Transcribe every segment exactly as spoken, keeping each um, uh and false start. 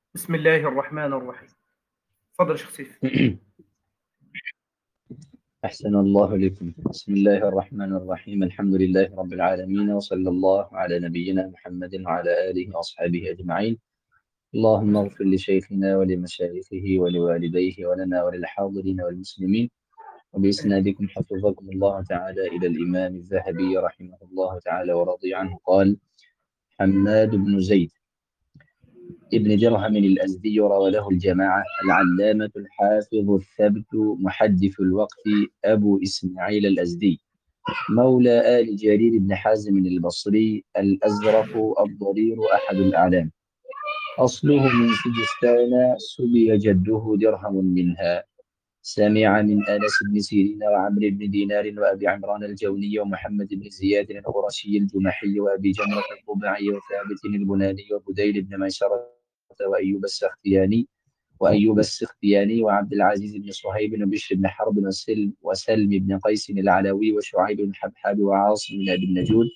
بسم الله الرحمن الرحيم. تفضل يا شيخ سيف. أحسن الله إليكم. بسم الله الرحمن الرحيم. الحمد لله رب العالمين، وصلى الله على نبينا محمد وعلى آله وأصحابه أجمعين. اللهم اغفر لشيخنا ولمشايخه ولوالديه ولنا وللحاضرين والمسلمين. وبإسنادكم حفظكم الله تعالى إلى الإمام الذهبي رحمه الله تعالى ورضي عنه قال: حماد بن زيد ابن درهم الأزدي روى له الجماعة، العلامة الحافظ الثبت محدث الوقت أبو إسماعيل الأزدي، مولى آل جرير بن حازم البصري، الأزرق الضرير أحد الأعلام، أصله من سجستان، سبي جده درهم منها. سمع من أنس بن سيرين وعمرو بن دينار وأبي عمران الجوني ومحمد بن زياد القرشي الجمحي وأبي جمرة الضبعي وثابت البناني وبديل بن ميسرة وأيوب السختياني وأيوب السختياني وعبد العزيز بن صهيب وبشر بن حرب وسلم, وسلم بن قيس العلوي وشعيب بن حبحاب وعاصم بن أبي النجود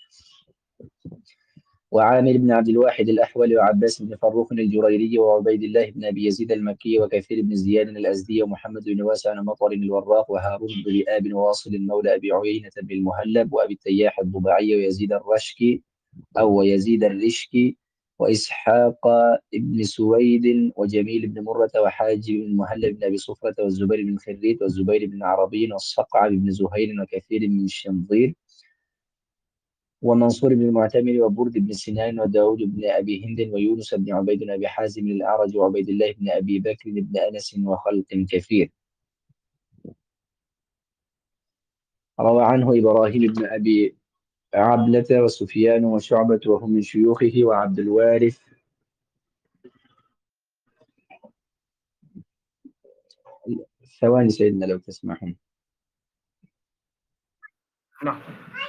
وعامر بن عبد الواحد الأحول وعباس بن فروخ الجريري وعبيد الله بن أبي يزيد المكي وكثير بن زياد الأزدي ومحمد بن واسع مطر الوراق وهارون بن رئاب واصل مولى أبي عيينة بن المهلب وأبي التياح الضبعي ويزيد الرشكي أو يزيد الرشكي وإسحاق بن سويد وجميل بن مرة وحاج بن المهلب بن أبي صفرة والزبير بن خريت والزبير بن عربي والصقع بن زهير وكثير من الشنظير ومنصور بن المعتمر وبرد بن سنان وداود بن أبي هند ويونس بن عبيد بن أبي حازم الأعرج وعبيد الله بن أبي بكر بن أنس وخلق كثير. روى عنه إبراهيم بن أبي عبلة وسفيان وشعبة وهم من شيوخه وعبد الوارث ثواني سيدنا لو تسمحون. نعم.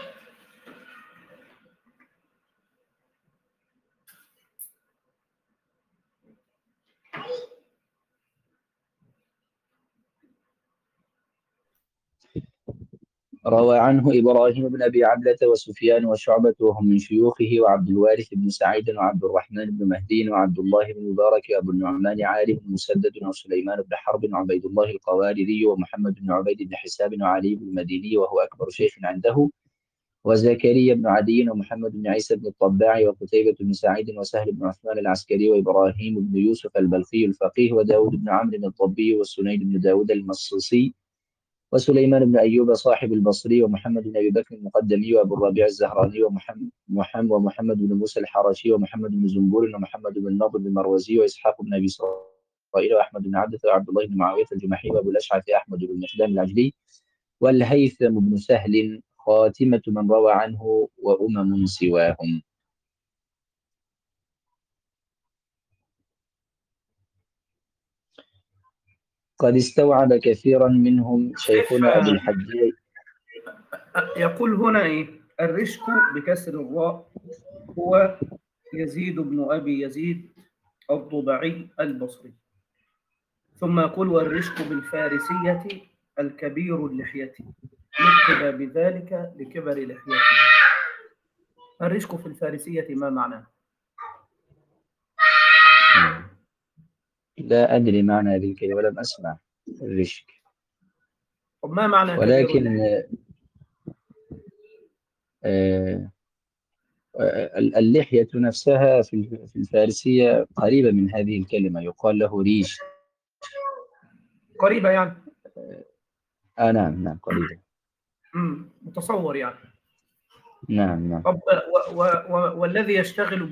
روى عنه إبراهيم بن أبي عبلة وسفيان وشعبة وهم من شيوخه وعبد الوارث بن سعيد وعبد الرحمن بن مهدي وعبد الله بن مبارك وأبو النعمان عارف بن مسدد وسليمان بن حرب وعبيد الله القواريري ومحمد بن عبيد بن حساب وعلي بن المديني وهو أكبر شيخ عنده، وزكريا بن عدي ومحمد بن عيسى بن الطباع وقتيبة بن سعيد وسهل بن عثمان العسكري وإبراهيم بن يوسف البلخي الفقيه وداود بن عمرو الضبي والسنيد بن داود المصيصي وسليمان بن أيوب صاحب البصري ومحمد بن أبي بكر المقدمي وأبو الربيع الزهراني ومحمد محمد ومحمد بن موسى الحرشي ومحمد بن زنبور ومحمد بن نضر المروزي وإسحاق بن أبي إسرائيل وأحمد بن عبدة وعبد الله بن معاوية الجمحي وأبو الأشعث أحمد بن مقدام العجلي والهيثم بن سهل خاتمة من روى عنه وأمم سواهم. قد استوعب كثيرا منهم شيخنا أبو الحجاج. يقول هنا إيه؟ الرشك بكسر الراء هو يزيد بن أبي يزيد الضبعي البصري. ثم يقول والرشك بالفارسية الكبير اللحية، لقب بذلك لكبر لحيته. الرشك في الفارسية ما معناه؟ لا أدري معنى هذه الكلمة ولم أسمع الرشك، طب ما معنى كبير ولكن اللحية؟ آه اللحية نفسها في الفارسية قريبة من هذه الكلمة، يقال له ريش. قريبة يعني؟ آه نعم نعم قريبة. مم. متصور يعني. نعم نعم. طب و و و والذي يشتغل